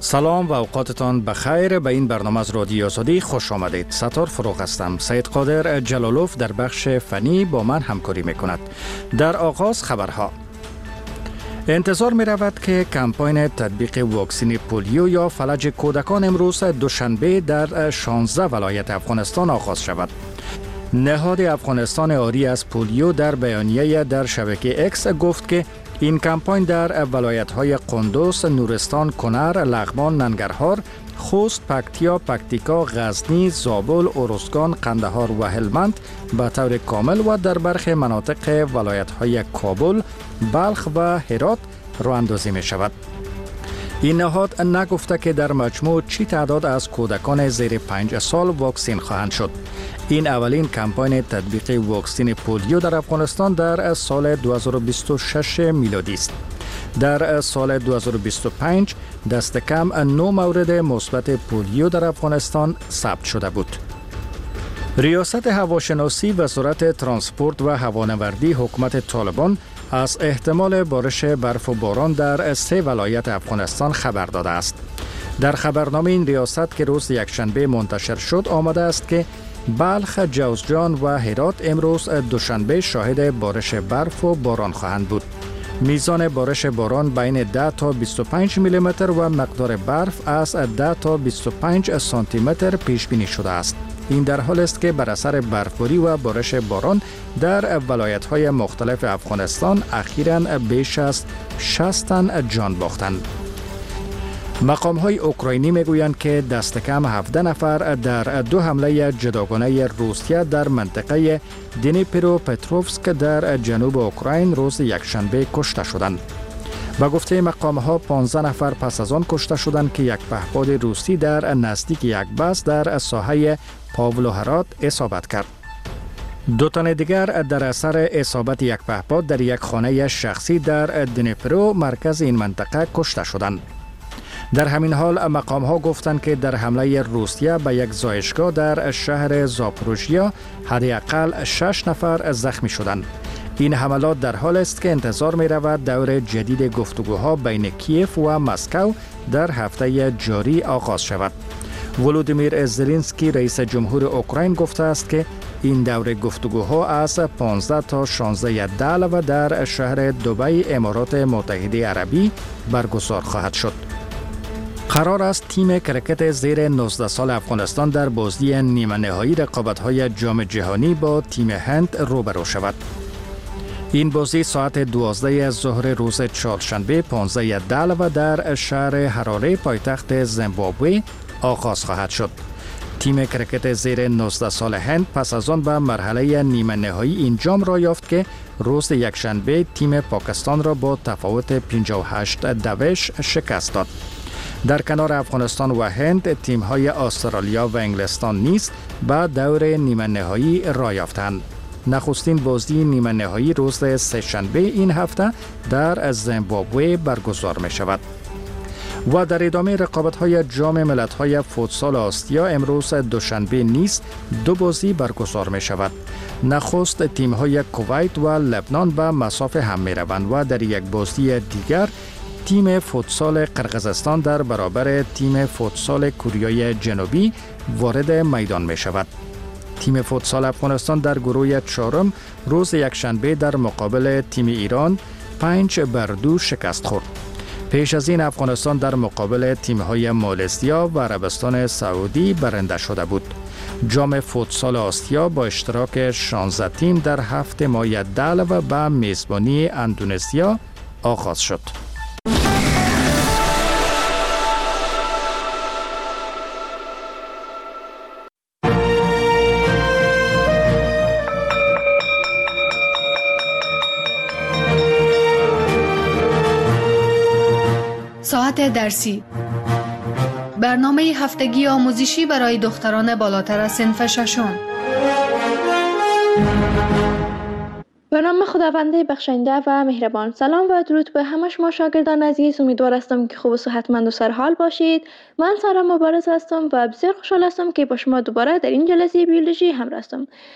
سلام و اوقاتتان بخیر. به این برنامه از رادیو آزادی خوش آمدید. ستار فروغ هستم. سید قادر جلالوف در بخش فنی با من همکاری میکند. در آغاز خبرها. انتظار می رود که کمپاین تطبیق واکسن پولیو یا فلج کودکان امروز دوشنبه در 16 ولایت افغانستان آغاز شود. نهاد افغانستان آری از پولیو در بیانیه در شبکه اکس گفت که این کمپاین در ولایت‌های قندوز، نورستان، کنر، لغمان، ننگرهار، خوست، پکتیا، پکتیکا، غزنی، زابل، ارزگان، قندهار و هلمند به طور کامل و در برخی مناطق ولایت‌های کابل، بلخ و هرات راه اندازی می‌شود. این نهاد نگفته که در مجموع چی تعداد از کودکان زیر 5 سال واکسن خواهند شد. این اولین کمپاین تطبیق واکسن پولیو در افغانستان در سال 2026 میلادی است. در سال 2025 دست کم 9 مورد مثبت پولیو در افغانستان ثبت شده بود. ریاست هواشناسی وزارت ترانسپورت و هوانوردی حکومت طالبان از احتمال بارش برف و باران در 3 ولایت افغانستان خبر داده است. در خبرنامه این ریاست که روز یکشنبه منتشر شد آمده است که بلخ، جوزجان و هرات امروز دوشنبه شاهد بارش برف و باران خواهند بود. میزان بارش باران بین 10 تا 25 میلی متر و مقدار برف از 10 تا 25 سانتی متر پیش بینی شده است. این در حال است که بر اثر برفباری و بارش باران در ولایت‌های مختلف افغانستان اخیراً بیش از 60 تن جان باختند. مقام‌های اوکراینی میگویند که دست کم 17 نفر در 2 حمله جداگانه روسیه در منطقه دنیپروپتروفسک در جنوب اوکراین روز یکشنبه کشته شدند. به گفته مقام‌ها 15 نفر پس از آن کشته شدند که یک پهپاد روسی در نزدیک یک بس در ساحه پاولوهراد اصابت کرد. 2 تن دیگر در اثر اصابت یک پهپاد در یک خانه شخصی در دنیپرو مرکز این منطقه کشته شدند. در همین حال مقام‌ها گفتند که در حمله روسیه به یک زایشگاه در شهر زاپروژیا حداقل 6 نفر زخمی شدند. این حملات در حال است که انتظار می رود دور جدید گفتگوها بین کیف و مسکو در هفته جاری آغاز شود. ولودیمیر زلنسکی رئیس جمهور اوکراین گفته است که این دور گفتگوها از 15 تا 16 دلو در شهر دبی امارات متحده عربی برگزار خواهد شد. قرار است تیم کرکت زیر 19 سال افغانستان در بازی نیمه نهایی رقابت‌های جام جهانی با تیم هند روبرو شود. این بازی ساعت 12 ظهر روز چهارشنبه 15 دلو در شهر هراره پایتخت زیمبابوه آغاز خواهد شد. تیم کرکت زیر 19 سال هند پس از آن به مرحله نیمه نهایی این جام را یافت که روز یکشنبه تیم پاکستان را با تفاوت 58 دوش شکست داد. در کنار افغانستان و هند تیم‌های استرالیا و انگلستان نیز به دور نیمه نهایی راه یافتند. نخستین بازی نیمه نهایی روز سه‌شنبه این هفته در زیمبابوه برگزار می شود. و در ادامه رقابت‌های جام ملت‌های فوتسال آسیا امروز دوشنبه نیز 2 بازی برگزار می شود. نخست تیم‌های کویت و لبنان به مسافه هم می روند و در یک بازی دیگر تیم فوتسال قرقیزستان در برابر تیم فوتسال کره جنوبی وارد میدان می شود. تیم فوتسال افغانستان در گروه 4 روز یکشنبه در مقابل تیم ایران 5-2 شکست خورد. پیش از این افغانستان در مقابل تیم‌های مالزیا و عربستان سعودی برنده شده بود. جام فوتسال آسیا با اشتراک 16 تیم در 7 ماه دلو به میزبانی اندونزیا آغاز شد. ساعت درسی، برنامه هفتگی آموزشی برای دختران بالاتر از صنف ششم. به نام خداوند بخشنده و مهربان. سلام و درود به همه شما شاگردان عزیز. امیدوار هستم که خوب و صحتمند و سرحال باشید. من سارا مبارز هستم و بسیار خوشحال هستم که با شما دوباره در این جلسه بیولوژی همراه هستم.